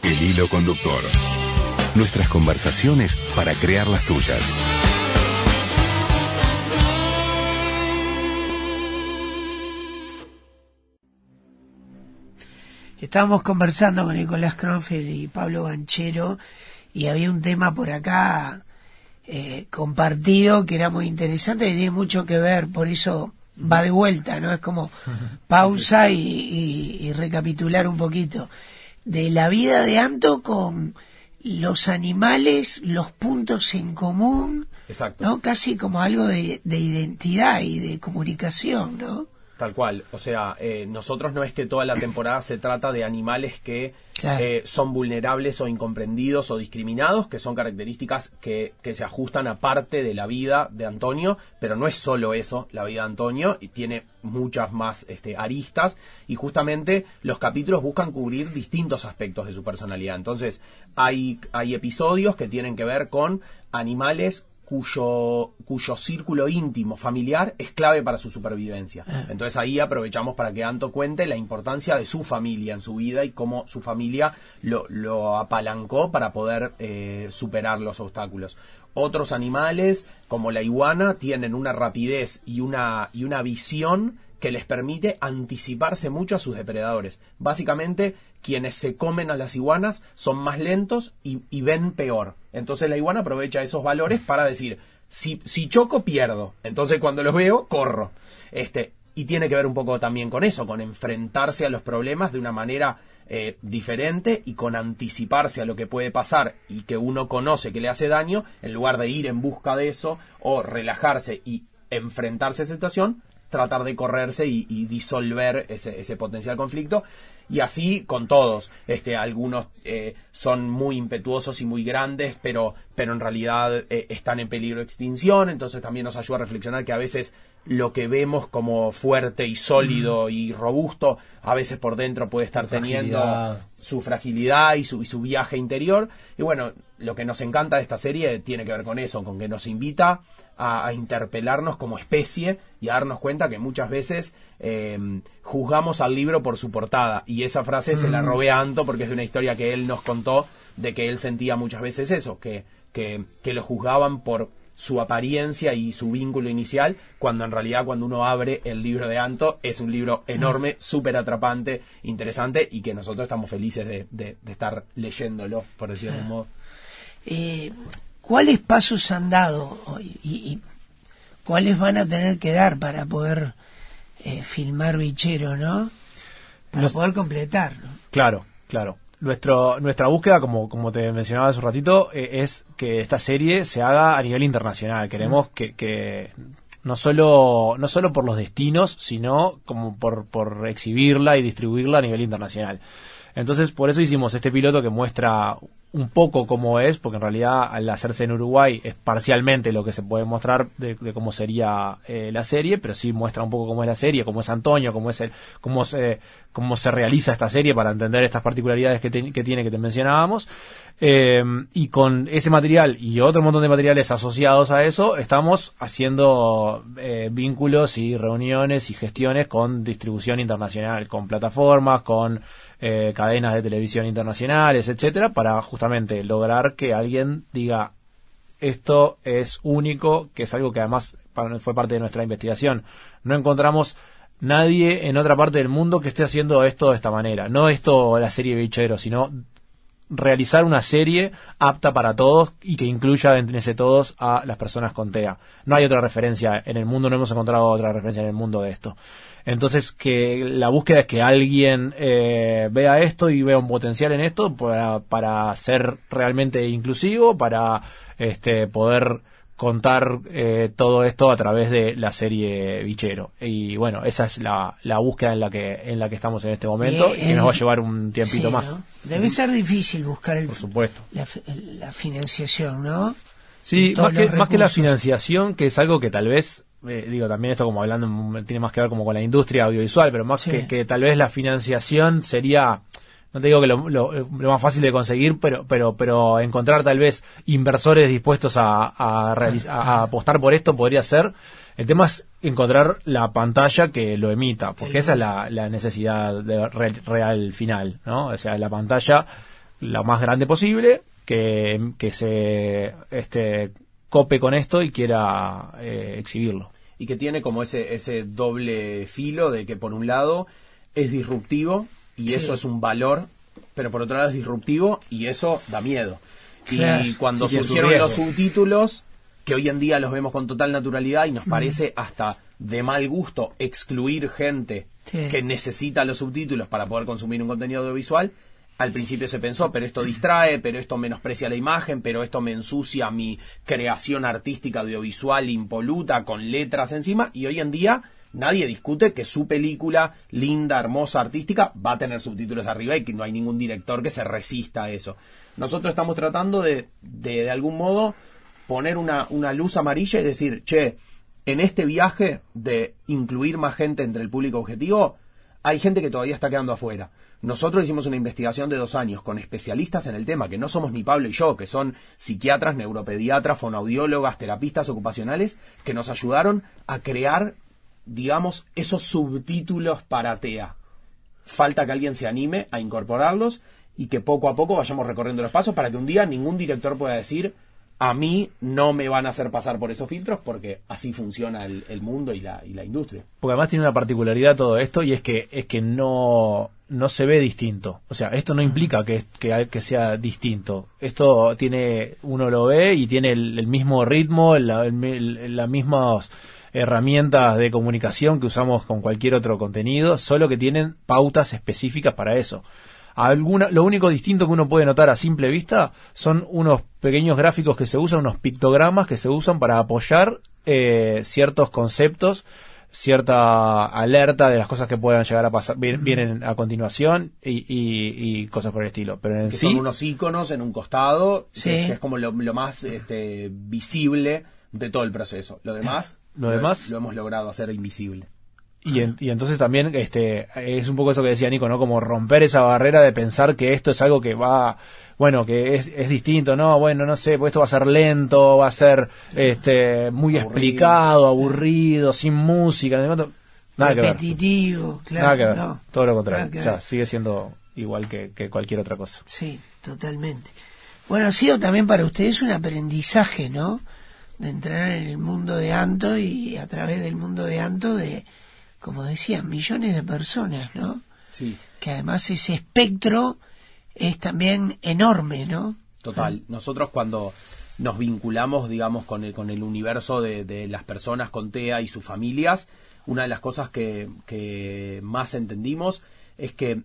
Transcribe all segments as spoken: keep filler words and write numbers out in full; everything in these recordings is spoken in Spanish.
el hilo conductor. Nuestras conversaciones para crear las tuyas. Estábamos conversando con Nicolás Kronfeld y Pablo Banchero y había un tema por acá eh, compartido que era muy interesante, que tiene mucho que ver, por eso va de vuelta, ¿no? Es como pausa y, y, y recapitular un poquito de la vida de Anto con los animales, los puntos en común. Exacto. ¿No? Casi como algo de, de identidad y de comunicación, ¿no? Tal cual, o sea, eh, nosotros no es que toda la temporada se trata de animales que Claro. eh, son vulnerables o incomprendidos o discriminados, que son características que, que se ajustan a parte de la vida de Antonio, pero no es solo eso, la vida de Antonio, y tiene muchas más este, aristas, y justamente los capítulos buscan cubrir distintos aspectos de su personalidad. Entonces, hay, hay episodios que tienen que ver con animales cuyo cuyo círculo íntimo familiar es clave para su supervivencia. Entonces ahí aprovechamos para que Anto cuente la importancia de su familia en su vida y cómo su familia lo, lo apalancó para poder eh, superar los obstáculos. Otros animales, como la iguana, tienen una rapidez y una, y una visión que les permite anticiparse mucho a sus depredadores. Básicamente, quienes se comen a las iguanas son más lentos y, y ven peor. Entonces la iguana aprovecha esos valores para decir, si, si choco, pierdo. Entonces cuando los veo, corro. Este, y tiene que ver un poco también con eso, con enfrentarse a los problemas de una manera eh, diferente y con anticiparse a lo que puede pasar y que uno conoce que le hace daño, en lugar de ir en busca de eso o relajarse y enfrentarse a esa situación, tratar de correrse y, y disolver ese, ese potencial conflicto. Y así con todos. Este, algunos eh, son muy impetuosos y muy grandes, pero, pero en realidad eh, están en peligro de extinción. Entonces también nos ayuda a reflexionar que a veces lo que vemos como fuerte y sólido mm. y robusto, a veces por dentro puede estar teniendo su fragilidad y su, y su viaje interior. Y bueno, lo que nos encanta de esta serie tiene que ver con eso, con que nos invita a, a interpelarnos como especie y a darnos cuenta que muchas veces eh, juzgamos al libro por su portada. Y esa frase mm. se la robé a Anto porque es de una historia que él nos contó, de que él sentía muchas veces eso, que, que, que lo juzgaban por su apariencia y su vínculo inicial, cuando en realidad cuando uno abre el libro de Anto es un libro enorme, súper atrapante, interesante, y que nosotros estamos felices de, de, de estar leyéndolo, por decirlo de un modo. Eh, ¿Cuáles pasos han dado hoy y, y cuáles van a tener que dar para poder eh, filmar Bichero, ¿no? Para Los... poder completar, ¿no? Claro, claro. Nuestro, nuestra búsqueda, como, como te mencionaba hace un ratito, eh, es que esta serie se haga a nivel internacional. Queremos que, que no solo, no solo por los destinos, sino como por, por exhibirla y distribuirla a nivel internacional. Entonces, por eso hicimos este piloto que muestra un poco cómo es, porque en realidad al hacerse en Uruguay es parcialmente lo que se puede mostrar de, de cómo sería eh, la serie, pero sí muestra un poco cómo es la serie, cómo es Antonio, cómo es el, cómo se, cómo se realiza esta serie para entender estas particularidades que, te, que tiene que te mencionábamos. Eh, y con ese material y otro montón de materiales asociados a eso, estamos haciendo eh, vínculos y reuniones y gestiones con distribución internacional, con plataformas, con eh, cadenas de televisión internacionales, etcétera, para justamente lograr que alguien diga esto es único, que es algo que además fue parte de nuestra investigación. No encontramos nadie en otra parte del mundo que esté haciendo esto de esta manera. No esto la serie Bichero, sino realizar una serie apta para todos y que incluya en ese todos a las personas con TEA. No hay otra referencia en el mundo, no hemos encontrado otra referencia en el mundo de esto. Entonces, que la búsqueda es que alguien eh, vea esto y vea un potencial en esto para, para ser realmente inclusivo, para este, poder contar eh, todo esto a través de la serie Bichero. Y bueno, esa es la, la búsqueda en la que en la que estamos en este momento, eh, y que nos va a llevar un tiempito sí, más. ¿no? Debe ser difícil buscar el, por supuesto, la, la financiación, ¿no? Sí, más que, más que la financiación, que es algo que tal vez Eh, digo, también esto como hablando tiene más que ver como con la industria audiovisual, pero más sí. que, que tal vez la financiación sería, no te digo que lo, lo, lo más fácil de conseguir, pero pero pero encontrar tal vez inversores dispuestos a, a, realizar, a apostar por esto podría ser. El tema es encontrar la pantalla que lo emita, porque esa es la, la necesidad de real, real final, ¿no? O sea, la pantalla la más grande posible, que, que se este, cope con esto y quiera eh, exhibirlo. Y que tiene como ese, ese doble filo de que por un lado es disruptivo y sí. eso es un valor, pero por otro lado es disruptivo y eso da miedo. Claro. Y cuando sí, surgieron los subtítulos, que hoy en día los vemos con total naturalidad y nos mm. parece hasta de mal gusto excluir gente sí. que necesita los subtítulos para poder consumir un contenido audiovisual, al principio se pensó, pero esto distrae, pero esto menosprecia la imagen, pero esto me ensucia mi creación artística audiovisual impoluta con letras encima, y hoy en día nadie discute que su película, linda, hermosa, artística, va a tener subtítulos arriba y que no hay ningún director que se resista a eso. Nosotros estamos tratando de, de, de algún modo, poner una, una luz amarilla y decir, che, en este viaje de incluir más gente entre el público objetivo, hay gente que todavía está quedando afuera. Nosotros hicimos una investigación de dos años con especialistas en el tema, que no somos ni Pablo y yo, que son psiquiatras, neuropediatras, fonoaudiólogas, terapistas ocupacionales, que nos ayudaron a crear, digamos, esos subtítulos para T E A. Falta que alguien se anime a incorporarlos y que poco a poco vayamos recorriendo los pasos para que un día ningún director pueda decir, a mí no me van a hacer pasar por esos filtros, porque así funciona el, el mundo y la, y la industria. Porque además tiene una particularidad todo esto, y es que es que no, no se ve distinto. O sea, esto no implica que, que, que sea distinto. Esto tiene, uno lo ve y tiene el, el mismo ritmo, la, el, las mismas herramientas de comunicación que usamos con cualquier otro contenido, solo que tienen pautas específicas para eso. Alguna, lo único distinto que uno puede notar a simple vista son unos pequeños gráficos que se usan, unos pictogramas que se usan para apoyar eh, ciertos conceptos, cierta alerta de las cosas que puedan llegar a pasar, vienen, vienen a continuación y, y, y cosas por el estilo. Pero en que sí, son unos iconos en un costado, sí. que es, que es como lo, lo más este, visible de todo el proceso. Lo demás, lo, lo, demás lo hemos logrado hacer invisible. Y, en, y entonces también este es un poco eso que decía Nico, ¿no? Como romper esa barrera de pensar que esto es algo que va, bueno, que es, es distinto, ¿no? Bueno, no sé, pues esto va a ser lento, va a ser este muy aburrido. explicado, aburrido, sin música, nada repetitivo, que ver. Claro, nada que ver, no, todo lo contrario. O sea, ver. sigue siendo igual que, que cualquier otra cosa. Sí, totalmente. Bueno, ha sido también para ustedes un aprendizaje, ¿no? De entrar en el mundo de Anto y a través del mundo de Anto de, como decían, millones de personas, ¿no? Sí. Que además ese espectro es también enorme, ¿no? Total. Nosotros cuando nos vinculamos, digamos, con el, con el universo de, de las personas con T E A y sus familias, una de las cosas que, que más entendimos es que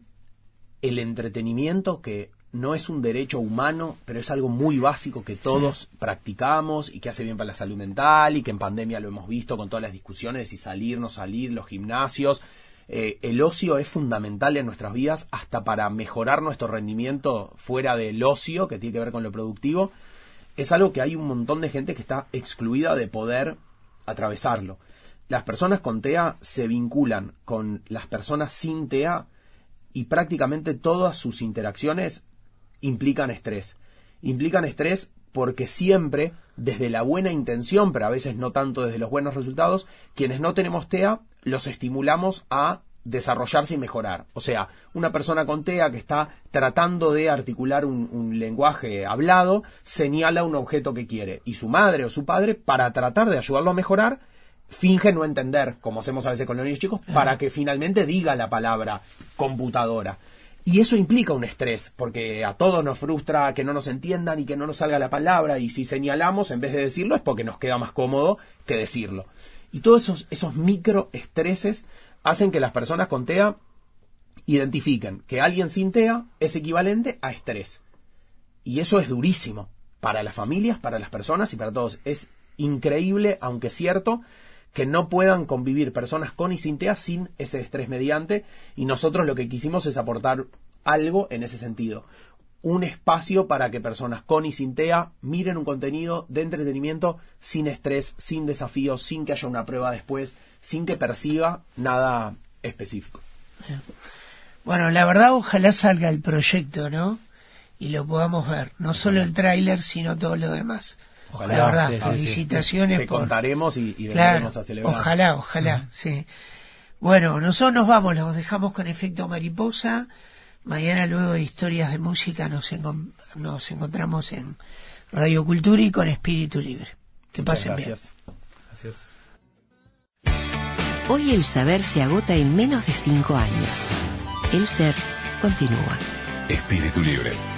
el entretenimiento, que no es un derecho humano, pero es algo muy básico que todos sí. practicamos y que hace bien para la salud mental, y que en pandemia lo hemos visto con todas las discusiones de si salir, no salir, los gimnasios. Eh, el ocio es fundamental en nuestras vidas hasta para mejorar nuestro rendimiento fuera del ocio, que tiene que ver con lo productivo. Es algo que hay un montón de gente que está excluida de poder atravesarlo. Las personas con T E A se vinculan con las personas sin T E A y prácticamente todas sus interacciones implican estrés. Implican estrés porque siempre, desde la buena intención, pero a veces no tanto desde los buenos resultados, quienes no tenemos T E A, los estimulamos a desarrollarse y mejorar. O sea, una persona con T E A que está tratando de articular un, un lenguaje hablado, señala un objeto que quiere, y su madre o su padre, para tratar de ayudarlo a mejorar, finge no entender, como hacemos a veces con los niños chicos, para que finalmente diga la palabra computadora. Y eso implica un estrés, porque a todos nos frustra que no nos entiendan y que no nos salga la palabra, y si señalamos en vez de decirlo es porque nos queda más cómodo que decirlo. Y todos esos, esos microestreses hacen que las personas con T E A identifiquen que alguien sin T E A es equivalente a estrés. Y eso es durísimo para las familias, para las personas y para todos. Es increíble, aunque cierto, que no puedan convivir personas con y sin T E A sin ese estrés mediante, y nosotros lo que quisimos es aportar algo en ese sentido. Un espacio para que personas con y sin T E A miren un contenido de entretenimiento sin estrés, sin desafíos, sin que haya una prueba después, sin que perciba nada específico. Bueno, la verdad, ojalá salga el proyecto, ¿no? Y lo podamos ver. No solo el tráiler, sino todo lo demás. Ojalá, la verdad, sí, felicitaciones. Sí, sí. Te por... contaremos y, y claro, vendremos a celebrar. Ojalá, ojalá, uh-huh. sí. Bueno, nosotros nos vamos, nos dejamos con Efecto Mariposa. Mañana, luego de Historias de Música, nos, encon- nos encontramos en Radio Cultura y con Espíritu Libre. Que pasen Gracias. bien. Gracias. Hoy el saber se agota en menos de cinco años. El ser continúa. Espíritu Libre.